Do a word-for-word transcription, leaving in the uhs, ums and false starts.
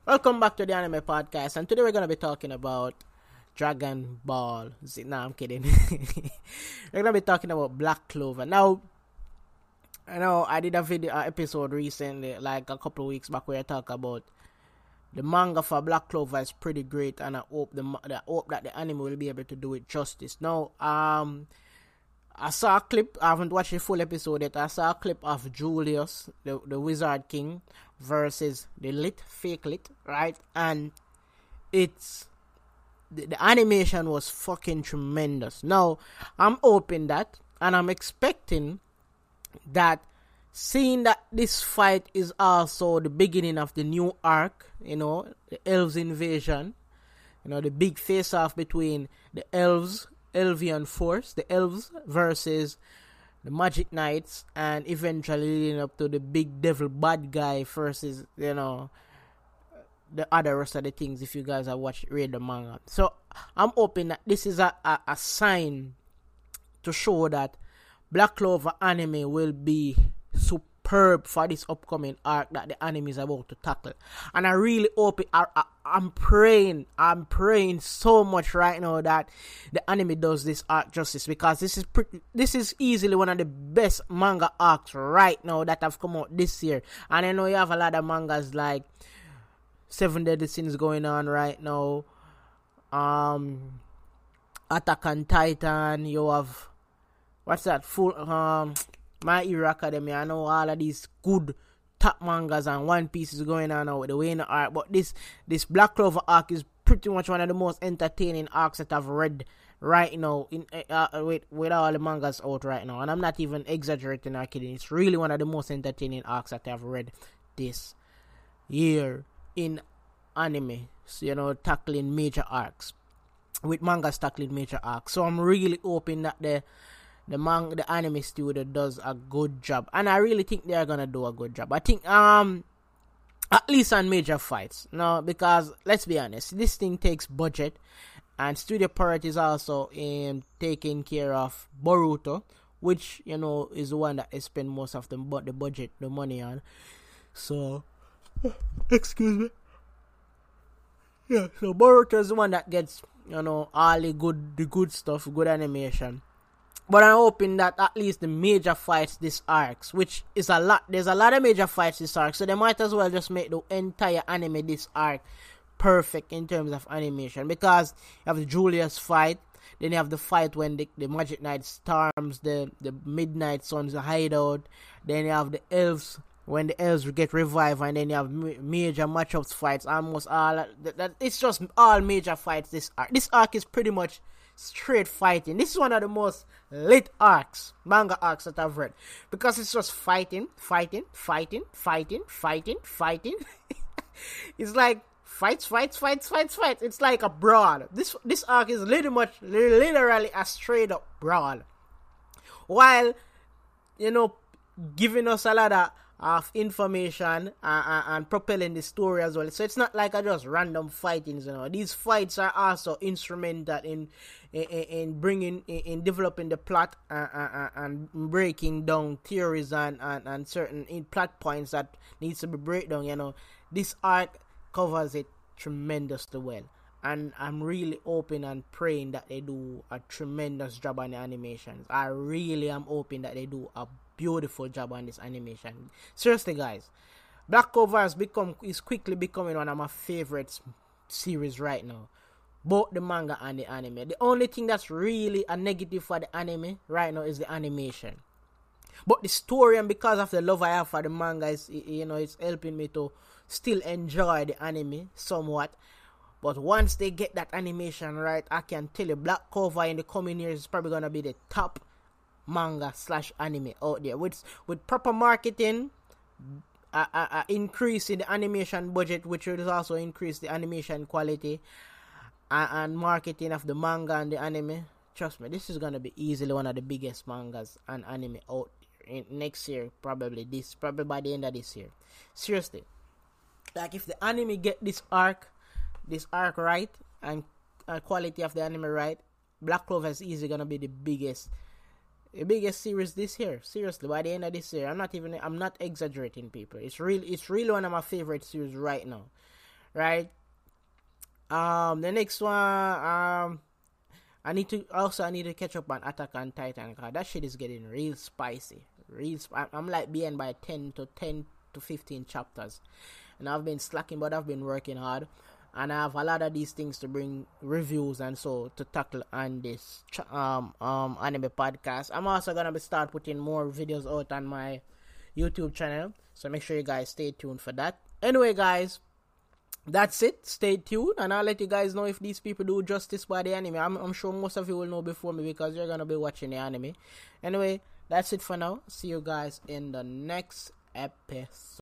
Welcome back to the Anime Podcast, and today we're gonna be talking about Dragon Ball Z. No, I'm kidding. We're gonna be talking about Black Clover. Now, I know I did a video uh, episode recently, like a couple of weeks back, where I talk about the manga for Black Clover is pretty great, and I hope the I hope that the anime will be able to do it justice. Now, um. I saw a clip, I haven't watched the full episode yet. I saw a clip of Julius, the, the Wizard King, versus the Lit, fake Lit, right? And it's, the, the animation was fucking tremendous. Now, I'm hoping that, and I'm expecting that, seeing that this fight is also the beginning of the new arc, you know, the Elves invasion, you know, the big face-off between the Elves, Elvian force, the elves versus the Magic Knights, and eventually leading up to the big devil bad guy versus, you know, the other rest of the things, if you guys have watched read the manga. So I'm hoping that this is a, a, a sign to show that Black Clover anime will be superb for this upcoming arc that the anime is about to tackle. And I really hope it, I, I, I'm praying, I'm praying so much right now that the anime does this arc justice, because this is pretty, this is easily one of the best manga arcs right now that have come out this year. And I know you have a lot of mangas like Seven Deadly Sins going on right now, um, Attack on Titan, you have, what's that, full, um, My Hero Academia. I know all of these good top mangas, and One Piece is going on now with the Wayne arc, but this this Black Clover arc is pretty much one of the most entertaining arcs that I've read right now in uh, with with all the mangas out right now, and I'm not even exaggerating or kidding. It's really one of the most entertaining arcs that I've read this year in anime. So, you know, tackling major arcs, with mangas tackling major arcs. So I'm really hoping that the The man, the anime studio does a good job, and I really think they are gonna do a good job. I think, um, at least on major fights, no, because let's be honest, this thing takes budget, and Studio Pirate is also in taking care of Boruto, which, you know, is the one that I spend most of the but the budget, the money on. So, excuse me. Yeah, so Boruto is the one that gets, you know, all the good, the good stuff, good animation. But I'm hoping that at least the major fights this arcs, which is a lot, there's a lot of major fights this arc, so they might as well just make the entire anime this arc perfect in terms of animation, because you have the Julius fight, then you have the fight when the, the Magic Knight storms the, the Midnight Sun's hideout, then you have the elves, when the elves get revived, and then you have major matchups fights, almost all, that, that, it's just all major fights this arc. This arc is pretty much straight fighting. This is one of the most lit arcs, manga arcs that I've read, because it's just fighting, fighting, fighting, fighting, fighting, fighting. It's like fights, fights, fights, fights, fights. It's like a brawl. This this arc is literally much, literally a straight up brawl, while, you know, giving us a lot of, of information uh, uh, and propelling the story as well. So it's not like a just random fightings, you know. These fights are also instrumental in in, in bringing, in, in developing the plot uh, uh, uh, and breaking down theories and, and, and certain in plot points that needs to be breakdown, you know. This arc covers it tremendously well. And I'm really hoping and praying that they do a tremendous job on the animations. I really am hoping that they do a beautiful job on this animation. Seriously, guys, Black Clover has become is quickly becoming one of my favorite series right now, both the manga and the anime. The only thing that's really a negative for the anime right now is the animation, but the story, and because of the love I have for the manga, is, you know, it's helping me to still enjoy the anime somewhat. But once they get that animation right, I can tell you Black Clover in the coming years is probably gonna be the top manga slash anime out there, with with proper marketing, uh, uh, uh, increase in the animation budget, which will also increase the animation quality, uh, and marketing of the manga and the anime. Trust me, this is gonna be easily one of the biggest mangas and anime out in next year, probably this, probably by the end of this year. Seriously, like if the anime get this arc, this arc right, and uh, quality of the anime right, Black Clover is easily gonna be the biggest the biggest series this year. Seriously, by the end of this year, I'm not even I'm not exaggerating, people. It's really it's really one of my favorite series right now. right? Um, the next one, um, I need to also I need to catch up on Attack on Titan because that shit is getting real spicy. Real, sp- I'm like being by ten to ten to fifteen chapters, and I've been slacking, but I've been working hard, and I have a lot of these things to bring reviews and so to tackle on this ch- um um anime podcast. I'm also gonna be start putting more videos out on my YouTube channel, so make sure you guys stay tuned for that. Anyway, guys, that's it. Stay tuned, and I'll let you guys know if these people do justice by the anime. I'm, I'm sure most of you will know before me because you're gonna be watching the anime. Anyway, that's it for now. See you guys in the next episode.